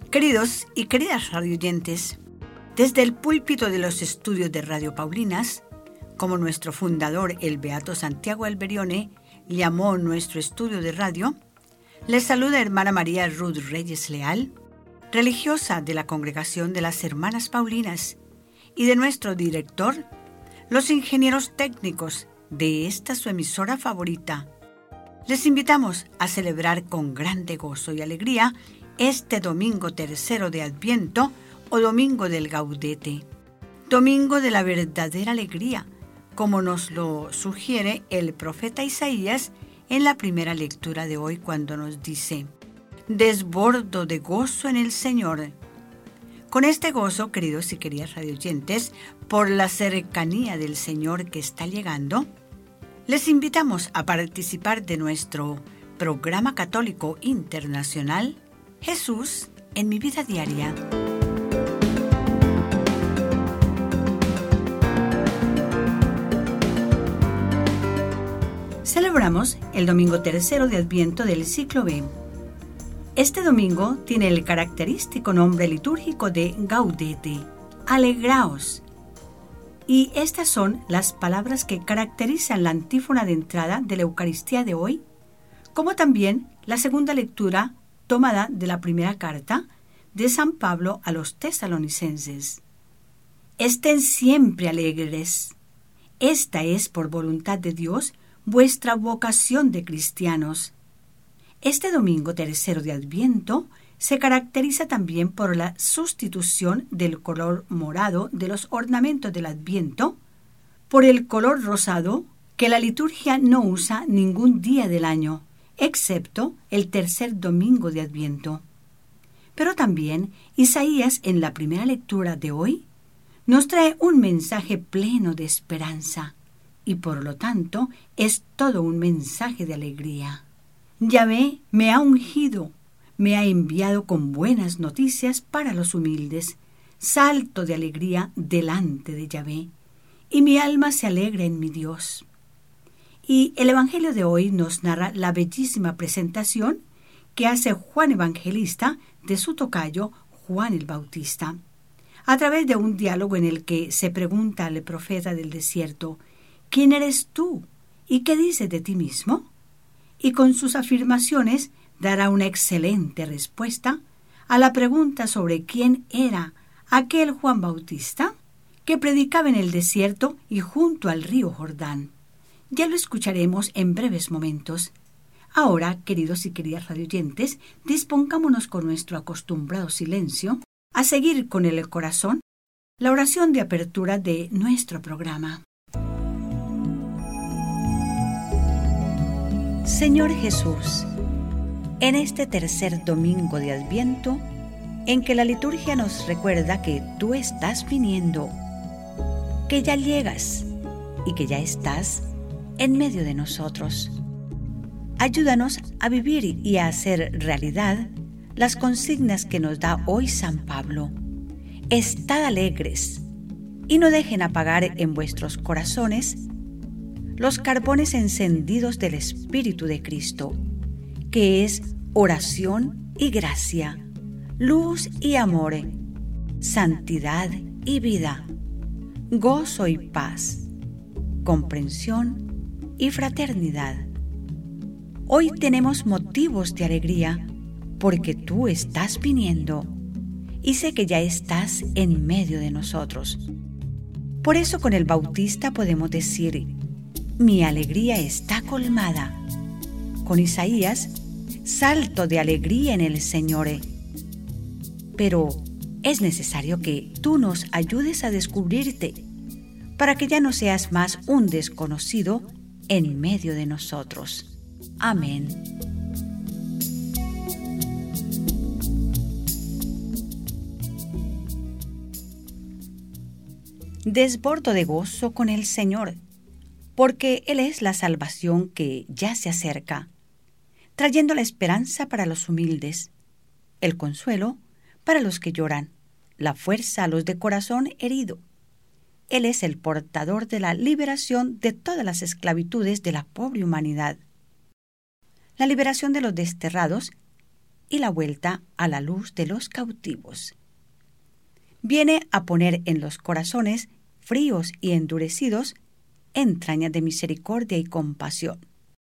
Queridos y queridas radioyentes, desde el púlpito de los estudios de Radio Paulinas, como nuestro fundador, el beato Santiago Alberione, llamó nuestro estudio de radio, les saluda hermana María Ruth Reyes Leal, religiosa de la Congregación de las Hermanas Paulinas, y de nuestro director, los ingenieros técnicos de esta su emisora favorita. Les invitamos a celebrar con grande gozo y alegría este domingo tercero de Adviento o domingo del Gaudete, domingo de la verdadera alegría, como nos lo sugiere el profeta Isaías en la primera lectura de hoy cuando nos dice: desbordo de gozo en el Señor. Con este gozo, queridos y queridas radioyentes, por la cercanía del Señor que está llegando, les invitamos a participar de nuestro programa católico internacional Jesús en mi vida diaria. Celebramos el domingo tercero de Adviento del ciclo B. Este domingo tiene el característico nombre litúrgico de Gaudete, alegraos. Y estas son las palabras que caracterizan la antífona de entrada de la Eucaristía de hoy, como también la segunda lectura tomada de la primera carta de San Pablo a los tesalonicenses. Estén siempre alegres. Esta es, por voluntad de Dios, vuestra vocación de cristianos. Este domingo tercero de Adviento se caracteriza también por la sustitución del color morado de los ornamentos del Adviento por el color rosado que la liturgia no usa ningún día del año, excepto el tercer domingo de Adviento. Pero también Isaías, en la primera lectura de hoy, nos trae un mensaje pleno de esperanza y por lo tanto es todo un mensaje de alegría. Yahvé me ha ungido, me ha enviado con buenas noticias para los humildes. Salto de alegría delante de Yahvé, y mi alma se alegra en mi Dios. Y el Evangelio de hoy nos narra la bellísima presentación que hace Juan Evangelista de su tocayo Juan el Bautista, a través de un diálogo en el que se pregunta al profeta del desierto: ¿quién eres tú? ¿Y qué dices de ti mismo? Y con sus afirmaciones dará una excelente respuesta a la pregunta sobre quién era aquel Juan Bautista que predicaba en el desierto y junto al río Jordán. Ya lo escucharemos en breves momentos. Ahora, queridos y queridas radioyentes, dispongámonos con nuestro acostumbrado silencio a seguir con el corazón la oración de apertura de nuestro programa. Señor Jesús, en este tercer domingo de Adviento, en que la liturgia nos recuerda que tú estás viniendo, que ya llegas y que ya estás en medio de nosotros, ayúdanos a vivir y a hacer realidad las consignas que nos da hoy San Pablo. Estad alegres y no dejen apagar en vuestros corazones los carbones encendidos del Espíritu de Cristo, que es oración y gracia, luz y amor, santidad y vida, gozo y paz, comprensión y fraternidad. Hoy tenemos motivos de alegría porque tú estás viniendo y sé que ya estás en medio de nosotros. Por eso con el Bautista podemos decir: mi alegría está colmada. Con Isaías, salto de alegría en el Señor. Pero es necesario que tú nos ayudes a descubrirte para que ya no seas más un desconocido en medio de nosotros. Amén. Desbordo de gozo con el Señor, porque Él es la salvación que ya se acerca, trayendo la esperanza para los humildes, el consuelo para los que lloran, la fuerza a los de corazón herido. Él es el portador de la liberación de todas las esclavitudes de la pobre humanidad. La liberación de los desterrados y la vuelta a la luz de los cautivos. Viene a poner en los corazones fríos y endurecidos entrañas de misericordia y compasión.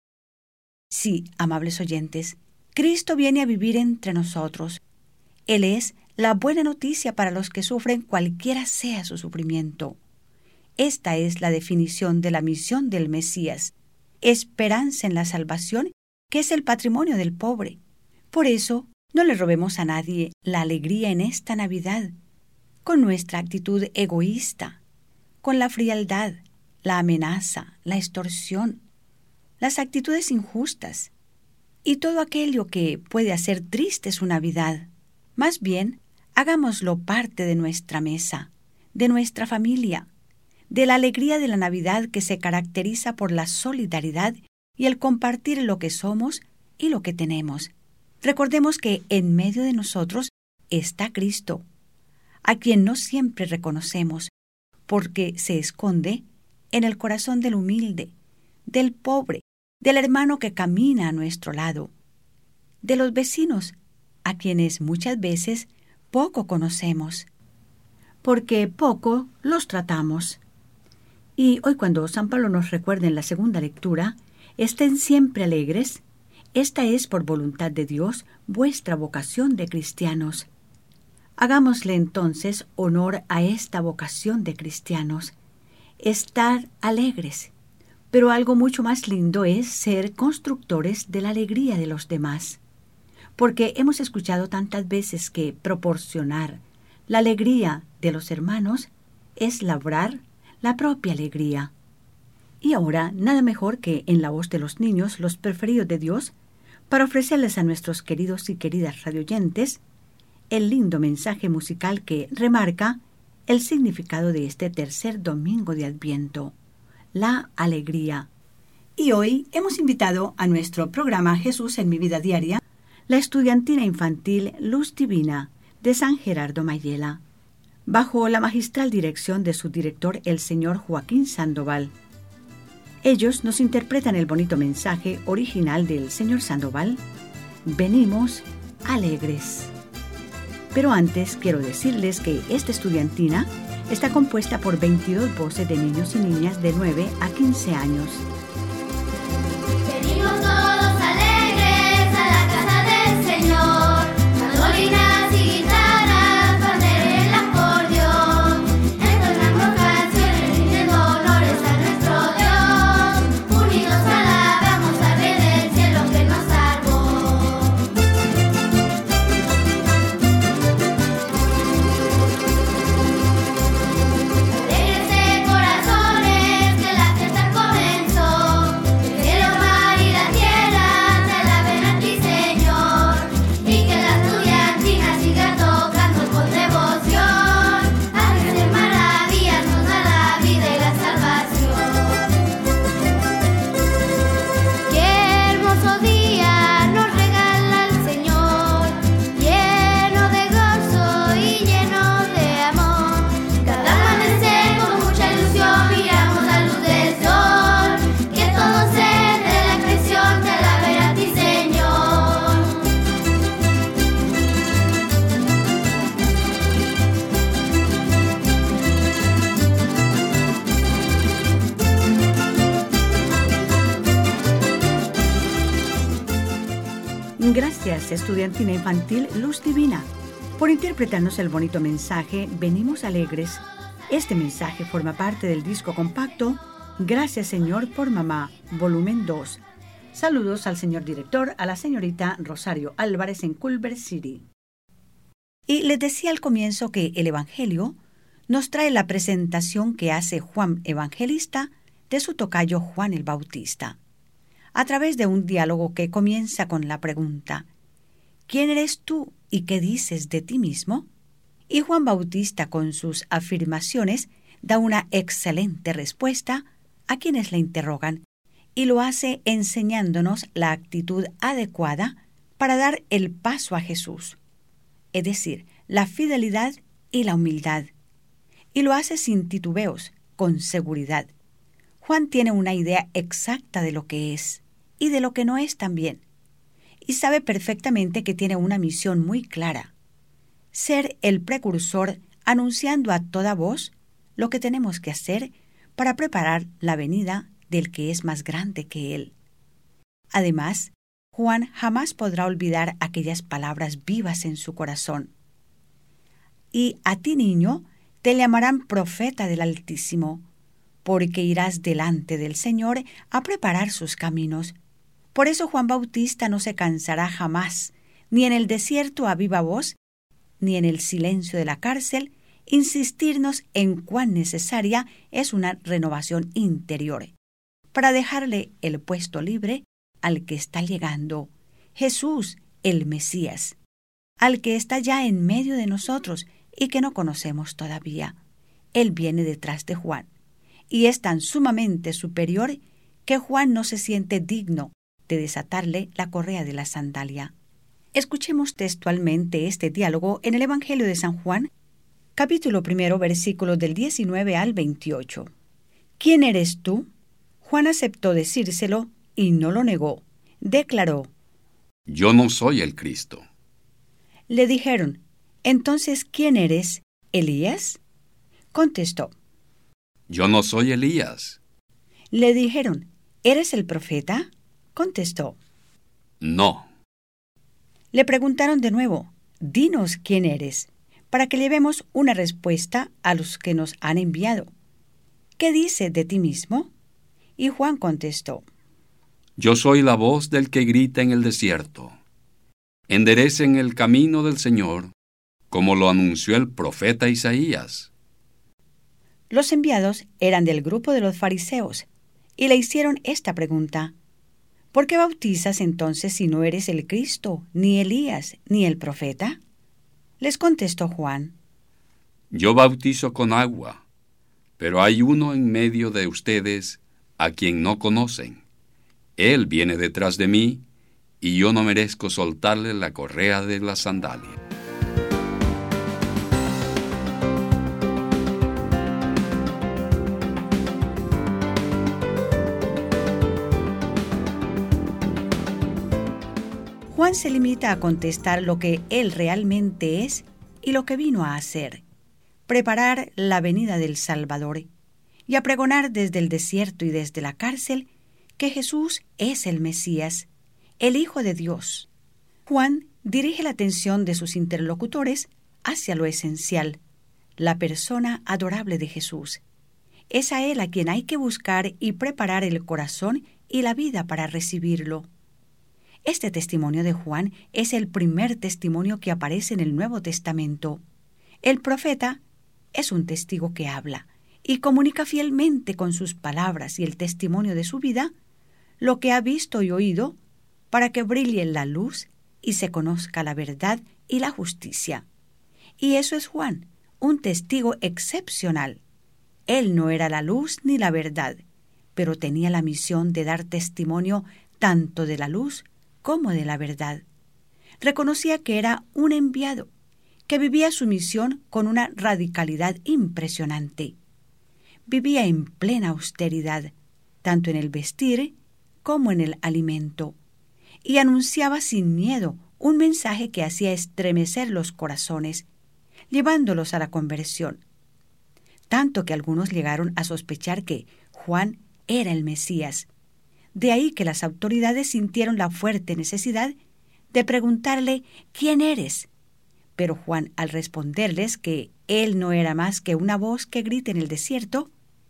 Sí, amables oyentes, Cristo viene a vivir entre nosotros. Él es la buena noticia para los que sufren cualquiera sea su sufrimiento. Esta es la definición de la misión del Mesías, esperanza en la salvación, que es el patrimonio del pobre. Por eso, no le robemos a nadie la alegría en esta Navidad, con nuestra actitud egoísta, con la frialdad, la amenaza, la extorsión, las actitudes injustas y todo aquello que puede hacer triste su Navidad. Más bien, hagámoslo parte de nuestra mesa, de nuestra familia, de la alegría de la Navidad que se caracteriza por la solidaridad y el compartir lo que somos y lo que tenemos. Recordemos que en medio de nosotros está Cristo, a quien no siempre reconocemos, porque se esconde en el corazón del humilde, del pobre, del hermano que camina a nuestro lado, de los vecinos, a quienes muchas veces poco conocemos, porque poco los tratamos. Y hoy, cuando San Pablo nos recuerda en la segunda lectura, estén siempre alegres, esta es por voluntad de Dios vuestra vocación de cristianos. Hagámosle entonces honor a esta vocación de cristianos, estar alegres. Pero algo mucho más lindo es ser constructores de la alegría de los demás, porque hemos escuchado tantas veces que proporcionar la alegría de los hermanos es labrar la propia alegría. Y ahora, nada mejor que en la voz de los niños, los preferidos de Dios, para ofrecerles a nuestros queridos y queridas radioyentes el lindo mensaje musical que remarca el significado de este tercer domingo de Adviento, la alegría. Y hoy hemos invitado a nuestro programa Jesús en mi vida diaria, la estudiantina infantil Luz Divina de San Gerardo Mayela, bajo la magistral dirección de su director, el señor Joaquín Sandoval. Ellos nos interpretan el bonito mensaje original del señor Sandoval: venimos alegres. Pero antes quiero decirles que esta estudiantina está compuesta por 22 voces de niños y niñas de 9 a 15 años. Venimos todos alegres a la casa del Señor, mandolinas y guitarras, banderas, el acordeón, entonamos canciones rindiendo honores a nuestro Dios, unidos alabamos al Rey del cielo que nos salvó. Alegres de corazones que la fiesta comenzó, el cielo, mar y la tierra te alaben a ti, Señor, y que la estudiantina siga tocando con devoción, haces maravillas, nos da la vida y la salvación. Qué hermoso día nos regala el Señor, lleno de gozo y lleno de amor. Cada amanecer con mucha ilusión miramos la luz del sol, que todo ser de la creación te alabe a ti, Señor. Gracias, estudiantina infantil Luz Divina, por interpretarnos el bonito mensaje Venimos alegres. Este mensaje forma parte del disco compacto Gracias, Señor, por Mamá, volumen 2. Saludos al señor director, a la señorita Rosario Álvarez en Culver City. Y les decía al comienzo que el Evangelio nos trae la presentación que hace Juan Evangelista de su tocayo Juan el Bautista, a través de un diálogo que comienza con la pregunta: ¿quién eres tú y qué dices de ti mismo? Y Juan Bautista, con sus afirmaciones, da una excelente respuesta a quienes le interrogan, y lo hace enseñándonos la actitud adecuada para dar el paso a Jesús, es decir, la fidelidad y la humildad. Y lo hace sin titubeos, con seguridad. Juan tiene una idea exacta de lo que es y de lo que no es también. y sabe perfectamente que tiene una misión muy clara: ser el precursor anunciando a toda voz lo que tenemos que hacer para preparar la venida del que es más grande que él. Además, Juan jamás podrá olvidar aquellas palabras vivas en su corazón: y a ti, niño, te llamarán profeta del Altísimo, porque irás delante del Señor a preparar sus caminos. Por eso Juan Bautista no se cansará jamás, ni en el desierto a viva voz, ni en el silencio de la cárcel, insistirnos en cuán necesaria es una renovación interior, para dejarle el puesto libre al que está llegando, Jesús, el Mesías, al que está ya en medio de nosotros y que no conocemos todavía. Él viene detrás de Juan, y es tan sumamente superior que Juan no se siente digno de desatarle la correa de la sandalia. Escuchemos textualmente este diálogo en el Evangelio de San Juan, capítulo 1, versículos del 19 al 28. ¿Quién eres tú? Juan aceptó decírselo y no lo negó. Declaró: Yo no soy el Cristo. Le dijeron: Entonces, ¿quién eres? ¿Elías? Contestó: Yo no soy Elías. Le dijeron: ¿Eres el profeta? Contestó: No. Le preguntaron de nuevo: Dinos quién eres, para que llevemos una respuesta a los que nos han enviado. ¿Qué dices de ti mismo? Y Juan contestó: Yo soy la voz del que grita en el desierto: enderecen el camino del Señor, como lo anunció el profeta Isaías. Los enviados eran del grupo de los fariseos, y le hicieron esta pregunta: ¿por qué bautizas entonces si no eres el Cristo, ni Elías, ni el profeta? Les contestó Juan: Yo bautizo con agua, pero hay uno en medio de ustedes a quien no conocen. Él viene detrás de mí, y yo no merezco soltarle la correa de la sandalia. Juan se limita a contestar lo que él realmente es y lo que vino a hacer: preparar la venida del Salvador, y a pregonar desde el desierto y desde la cárcel que Jesús es el Mesías, el Hijo de Dios. Juan dirige la atención de sus interlocutores hacia lo esencial: la persona adorable de Jesús. Es a él a quien hay que buscar y preparar el corazón y la vida para recibirlo. Este testimonio de Juan es el primer testimonio que aparece en el Nuevo Testamento. El profeta es un testigo que habla y comunica fielmente con sus palabras y el testimonio de su vida lo que ha visto y oído, para que brille la luz y se conozca la verdad y la justicia. Y eso es Juan, un testigo excepcional. Él no era la luz ni la verdad, pero tenía la misión de dar testimonio tanto de la luz como de la verdad. Reconocía que era un enviado, que vivía su misión con una radicalidad impresionante. Vivía en plena austeridad, tanto en el vestir como en el alimento, y anunciaba sin miedo un mensaje que hacía estremecer los corazones, llevándolos a la conversión, tanto que algunos llegaron a sospechar que Juan era el Mesías. De ahí que las autoridades sintieron la fuerte necesidad de preguntarle: ¿quién eres? Pero Juan, al responderles que él no era más que una voz que grita en el desierto,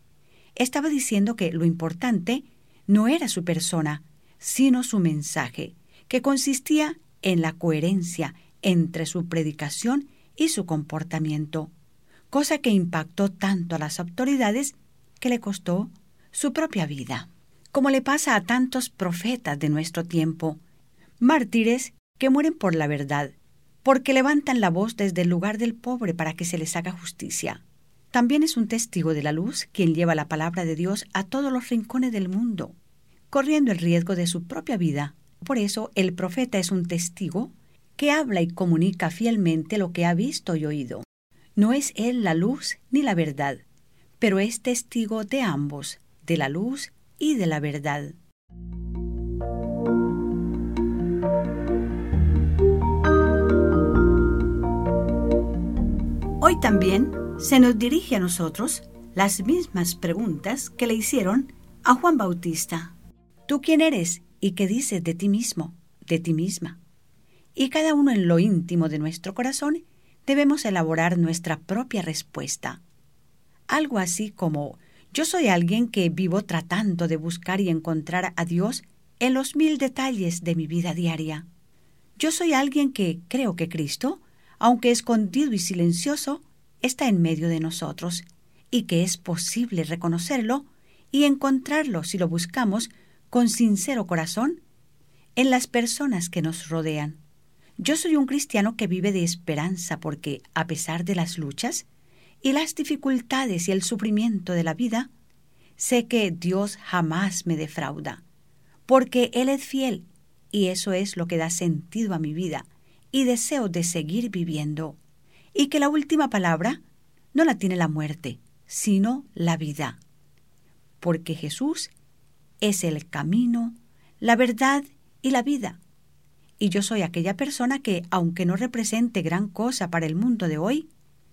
estaba diciendo que lo importante no era su persona, sino su mensaje, que consistía en la coherencia entre su predicación y su comportamiento, cosa que impactó tanto a las autoridades que le costó su propia vida. Como le pasa a tantos profetas de nuestro tiempo, mártires que mueren por la verdad, porque levantan la voz desde el lugar del pobre para que se les haga justicia. También es un testigo de la luz quien lleva la palabra de Dios a todos los rincones del mundo, corriendo el riesgo de su propia vida. Por eso el profeta es un testigo que habla y comunica fielmente lo que ha visto y oído. No es él la luz ni la verdad, pero es testigo de ambos, de la luz y de la verdad. también se nos dirige a nosotros las mismas preguntas que le hicieron a Juan Bautista. ¿Tú quién eres y qué dices de ti mismo, de ti misma? Y cada uno en lo íntimo de nuestro corazón debemos elaborar nuestra propia respuesta. Algo así como: yo soy alguien que vivo tratando de buscar y encontrar a Dios en los 1000 detalles de mi vida diaria. Yo soy alguien que creo que Cristo, aunque escondido y silencioso, está en medio de nosotros, y que es posible reconocerlo y encontrarlo si lo buscamos con sincero corazón en las personas que nos rodean. Yo soy un cristiano que vive de esperanza porque, a pesar de las luchas y las dificultades y el sufrimiento de la vida, sé que Dios jamás me defrauda, porque Él es fiel, y eso es lo que da sentido a mi vida y deseo de seguir viviendo, y que la última palabra no la tiene la muerte, sino la vida, porque Jesús es el camino, la verdad y la vida. Y yo soy aquella persona que, aunque no represente gran cosa para el mundo de hoy,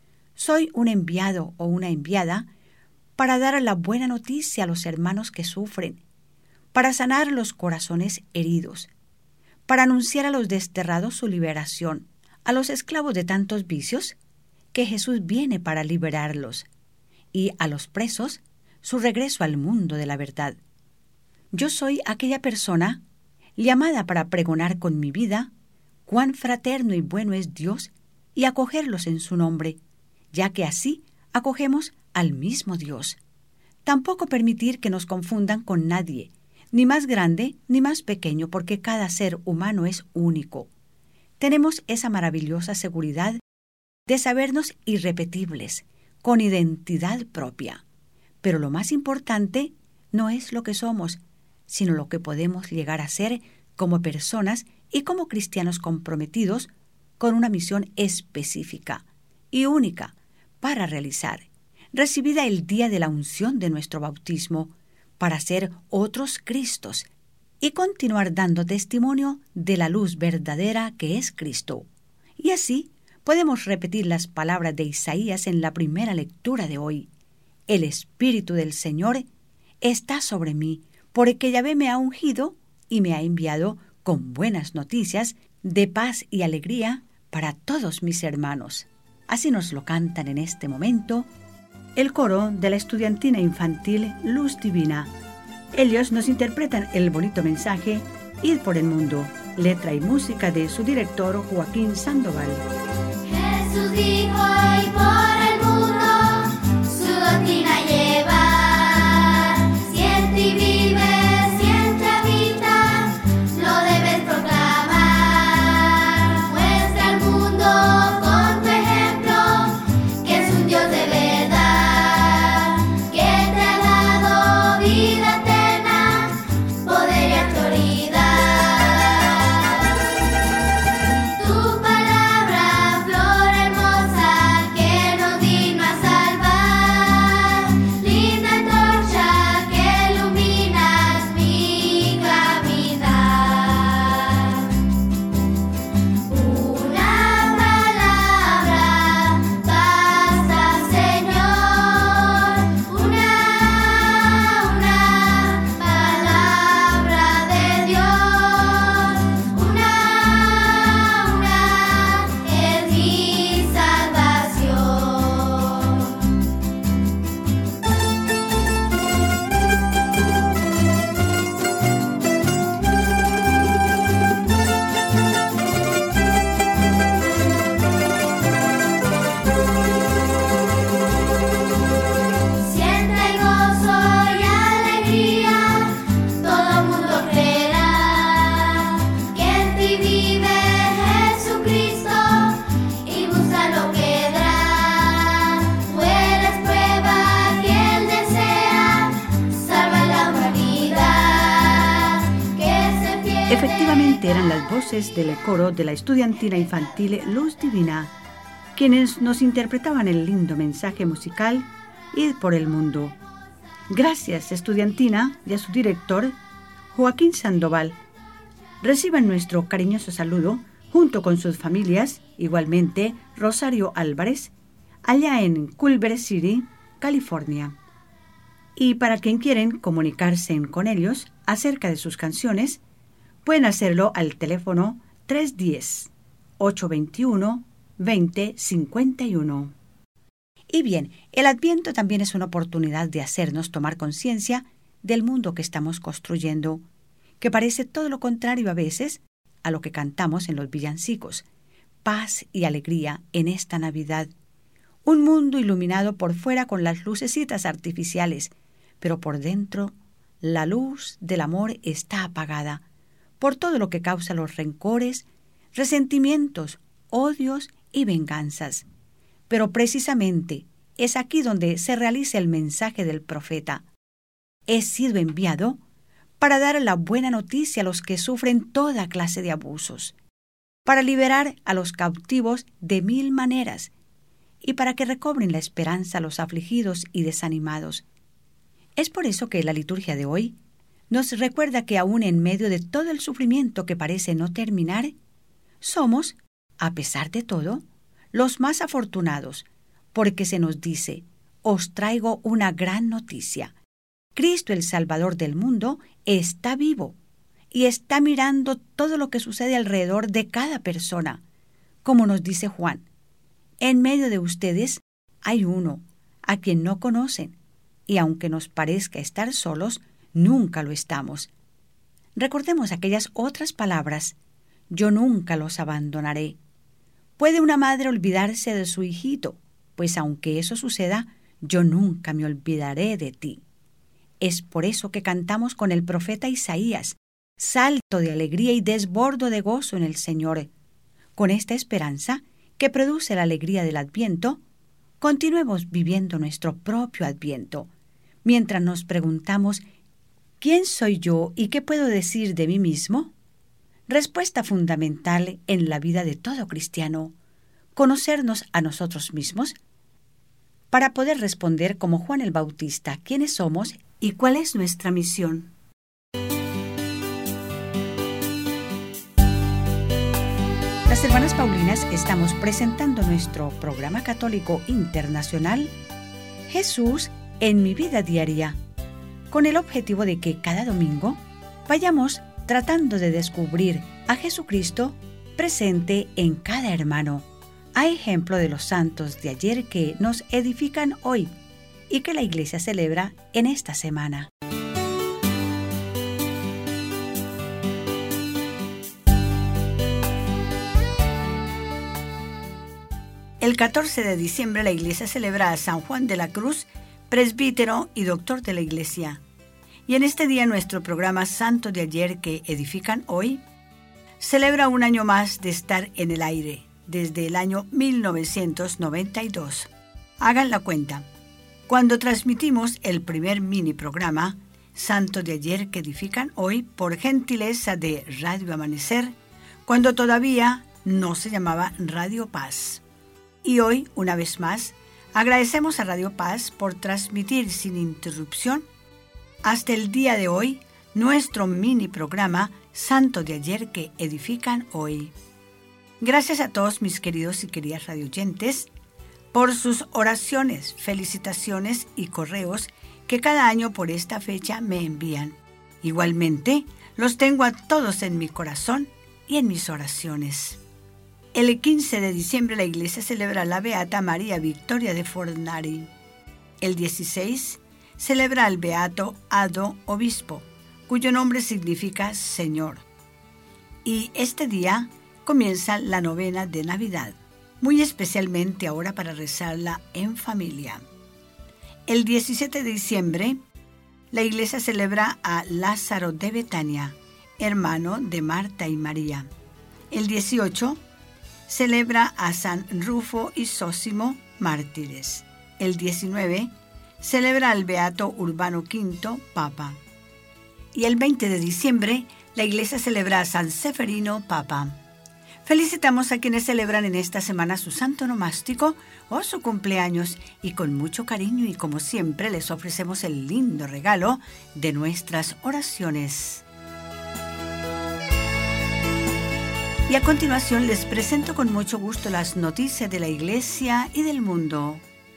soy un enviado o una enviada para dar la buena noticia a los hermanos que sufren, para sanar los corazones heridos, para anunciar a los desterrados su liberación, a los esclavos de tantos vicios, que Jesús viene para liberarlos, y a los presos su regreso al mundo de la verdad. Yo soy aquella persona llamada para pregonar con mi vida cuán fraterno y bueno es Dios y acogerlos en su nombre, ya que así acogemos al mismo Dios. Tampoco permitir que nos confundan con nadie, ni más grande ni más pequeño, porque cada ser humano es único. Tenemos esa maravillosa seguridad de sabernos irrepetibles, con identidad propia. Pero lo más importante no es lo que somos, sino lo que podemos llegar a ser como personas y como cristianos comprometidos con una misión específica y única para realizar, recibida el día de la unción de nuestro bautismo, para ser otros Cristos y continuar dando testimonio de la luz verdadera que es Cristo. Y así podemos repetir las palabras de Isaías en la primera lectura de hoy: el Espíritu del Señor está sobre mí, porque Yahvé me ha ungido y me ha enviado con buenas noticias de paz y alegría para todos mis hermanos. Así nos lo cantan en este momento el coro de la estudiantina infantil Luz Divina. Ellos nos interpretan el bonito mensaje Id por el mundo, letra y música de su director Joaquín Sandoval. Jesús dijo: "Id por el mundo, su doctrina llevar, siente y vive, siente habita, lo debes proclamar, muestra al mundo con tu ejemplo que es un Dios de verdad, que te ha dado vida eterna, poder y autoridad. Tu palabra, flor hermosa, que nos vino a salvar, linda antorcha que iluminas mi caminar. Una palabra basta, Señor, una palabra de Dios, una es mi salvación. Siente gozo y alegría, todo el mundo creerá que en ti vive Jesucristo y busca lo que da. Tú eres prueba que Él desea, salva la humanidad, que se pierde. Efectivamente eran las voces del coro de la estudiantina infantil Luz Divina, quienes nos interpretaban el lindo mensaje musical Id por el mundo. Gracias, estudiantina, y a su director, Joaquín Sandoval. Reciban nuestro cariñoso saludo junto con sus familias, igualmente Rosario Álvarez, allá en Culver City, California. Y para quien quieren comunicarse con ellos acerca de sus canciones, pueden hacerlo al teléfono 310-821-2051. Y bien, el Adviento también es una oportunidad de hacernos tomar conciencia del mundo que estamos construyendo, que parece todo lo contrario a veces a lo que cantamos en los villancicos. Paz y alegría en esta Navidad. Un mundo iluminado por fuera con las lucecitas artificiales, pero por dentro la luz del amor está apagada por todo lo que causa los rencores, resentimientos, odios y venganzas. Pero precisamente es aquí donde se realiza el mensaje del profeta. He sido enviado para dar la buena noticia a los que sufren toda clase de abusos, para liberar a los cautivos de 1000 maneras y para que recobren la esperanza a los afligidos y desanimados. Es por eso que la liturgia de hoy nos recuerda que aún en medio de todo el sufrimiento que parece no terminar, somos, a pesar de todo, los más afortunados, porque se nos dice, os traigo una gran noticia. Cristo, el Salvador del mundo, está vivo y está mirando todo lo que sucede alrededor de cada persona. Como nos dice Juan, en medio de ustedes hay uno a quien no conocen, y aunque nos parezca estar solos, nunca lo estamos. Recordemos aquellas otras palabras, yo nunca los abandonaré. ¿Puede una madre olvidarse de su hijito? Pues aunque eso suceda, yo nunca me olvidaré de ti. Es por eso que cantamos con el profeta Isaías, salto de alegría y desbordo de gozo en el Señor. Con esta esperanza que produce la alegría del Adviento, continuemos viviendo nuestro propio Adviento, mientras nos preguntamos, ¿quién soy yo y qué puedo decir de mí mismo? Respuesta fundamental en la vida de todo cristiano, conocernos a nosotros mismos, para poder responder como Juan el Bautista quiénes somos y cuál es nuestra misión. Las hermanas Paulinas estamos presentando nuestro programa católico internacional Jesús en mi vida diaria, con el objetivo de que cada domingo vayamos tratando de descubrir a Jesucristo presente en cada hermano, a ejemplo de los santos de ayer que nos edifican hoy y que la Iglesia celebra en esta semana. El 14 de diciembre la Iglesia celebra a San Juan de la Cruz, presbítero y doctor de la Iglesia. Y en este día nuestro programa Santo de ayer que edifican hoy celebra un año más de estar en el aire, desde el año 1992. Hagan la cuenta. Cuando transmitimos el primer mini programa Santo de ayer que edifican hoy por gentileza de Radio Amanecer, cuando todavía no se llamaba Radio Paz. Y hoy, una vez más, agradecemos a Radio Paz por transmitir sin interrupción hasta el día de hoy nuestro mini programa Santo de ayer que edifican hoy. Gracias a todos mis queridos y queridas radioyentes por sus oraciones, felicitaciones y correos que cada año por esta fecha me envían. Igualmente, los tengo a todos en mi corazón y en mis oraciones. El 15 de diciembre la Iglesia celebra la Beata María Victoria de Fornari. El 16 celebra al Beato Ado Obispo, cuyo nombre significa Señor. Y este día comienza la novena de Navidad, muy especialmente ahora para rezarla en familia. El 17 de diciembre la Iglesia celebra a Lázaro de Betania, hermano de Marta y María. El 18 celebra a San Rufo y Zósimo, mártires. El 19 celebra al Beato Urbano V, Papa. Y el 20 de diciembre, la Iglesia celebra a San Seferino, Papa. Felicitamos a quienes celebran en esta semana su santo nomástico o su cumpleaños y con mucho cariño y como siempre les ofrecemos el lindo regalo de nuestras oraciones. Y a continuación les presento con mucho gusto las noticias de la Iglesia y del mundo.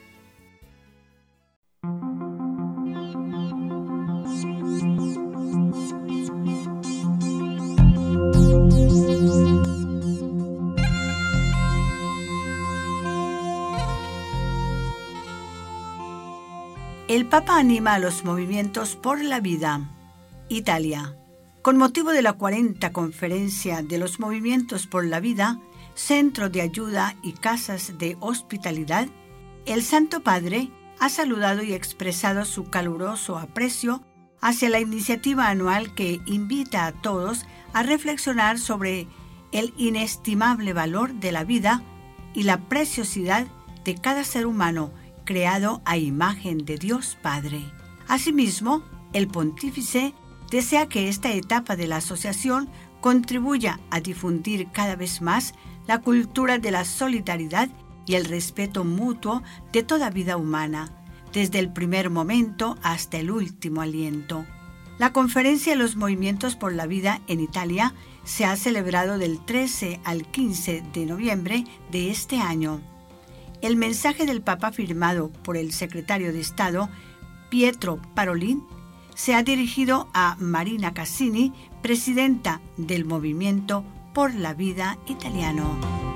El Papa anima a los movimientos por la vida. Italia. Con motivo de la 40 Conferencia de los Movimientos por la Vida, Centro de Ayuda y Casas de Hospitalidad, el Santo Padre ha saludado y expresado su caluroso aprecio hacia la iniciativa anual que invita a todos a reflexionar sobre el inestimable valor de la vida y la preciosidad de cada ser humano creado a imagen de Dios Padre. Asimismo, el pontífice desea que esta etapa de la asociación contribuya a difundir cada vez más la cultura de la solidaridad y el respeto mutuo de toda vida humana, desde el primer momento hasta el último aliento. La Conferencia de los Movimientos por la Vida en Italia se ha celebrado del 13 al 15 de noviembre de este año. El mensaje del Papa firmado por el secretario de Estado, Pietro Parolin, se ha dirigido a Marina Cassini, presidenta del Movimiento por la Vida italiano.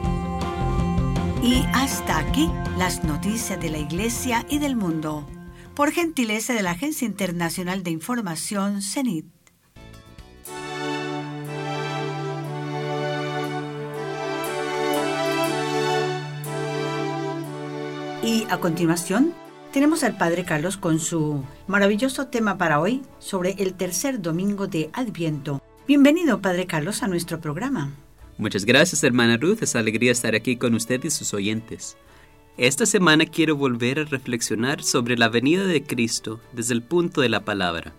Y hasta aquí las noticias de la Iglesia y del mundo, por gentileza de la Agencia Internacional de Información, CENIT. Y a continuación, tenemos al Padre Carlos con su maravilloso tema para hoy sobre el tercer domingo de Adviento. Bienvenido, Padre Carlos, a nuestro programa. Muchas gracias, hermana Ruth. Es alegría estar aquí con usted y sus oyentes. Esta semana quiero volver a reflexionar sobre la venida de Cristo desde el punto de la palabra.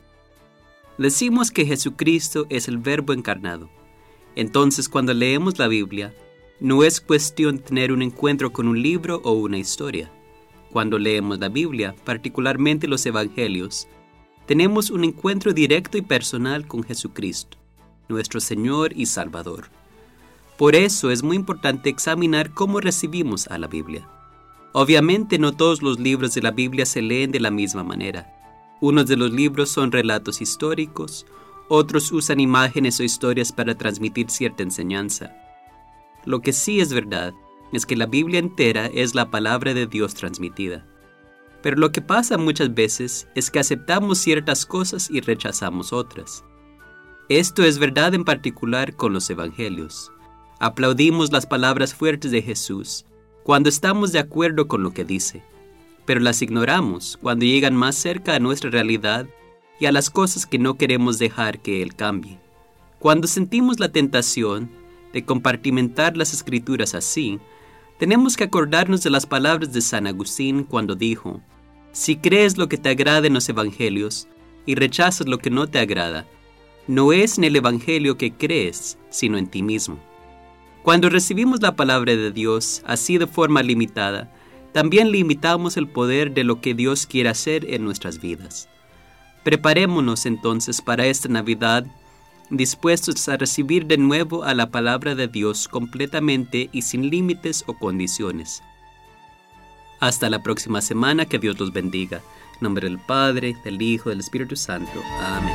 Decimos que Jesucristo es el Verbo encarnado. Entonces, cuando leemos la Biblia, no es cuestión de tener un encuentro con un libro o una historia. Cuando leemos la Biblia, particularmente los Evangelios, tenemos un encuentro directo y personal con Jesucristo, nuestro Señor y Salvador. Por eso es muy importante examinar cómo recibimos a la Biblia. Obviamente no todos los libros de la Biblia se leen de la misma manera. Unos de los libros son relatos históricos, otros usan imágenes o historias para transmitir cierta enseñanza. Lo que sí es verdad es que la Biblia entera es la palabra de Dios transmitida. Pero lo que pasa muchas veces es que aceptamos ciertas cosas y rechazamos otras. Esto es verdad en particular con los Evangelios. Aplaudimos las palabras fuertes de Jesús cuando estamos de acuerdo con lo que dice, pero las ignoramos cuando llegan más cerca a nuestra realidad y a las cosas que no queremos dejar que Él cambie. Cuando sentimos la tentación de compartimentar las Escrituras así, tenemos que acordarnos de las palabras de San Agustín cuando dijo: si crees lo que te agrada en los Evangelios y rechazas lo que no te agrada, no es en el Evangelio que crees, sino en ti mismo. Cuando recibimos la palabra de Dios así de forma limitada, también limitamos el poder de lo que Dios quiere hacer en nuestras vidas. Preparémonos entonces para esta Navidad, dispuestos a recibir de nuevo a la palabra de Dios completamente y sin límites o condiciones. Hasta la próxima semana, que Dios los bendiga. En nombre del Padre, del Hijo, del Espíritu Santo. Amén.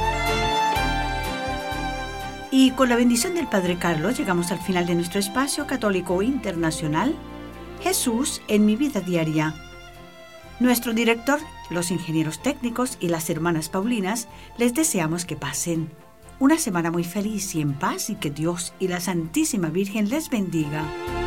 Y con la bendición del Padre Carlos llegamos al final de nuestro espacio católico internacional, Jesús en mi vida diaria. Nuestro director, los ingenieros técnicos y las hermanas Paulinas les deseamos que pasen una semana muy feliz y en paz, y que Dios y la Santísima Virgen les bendiga.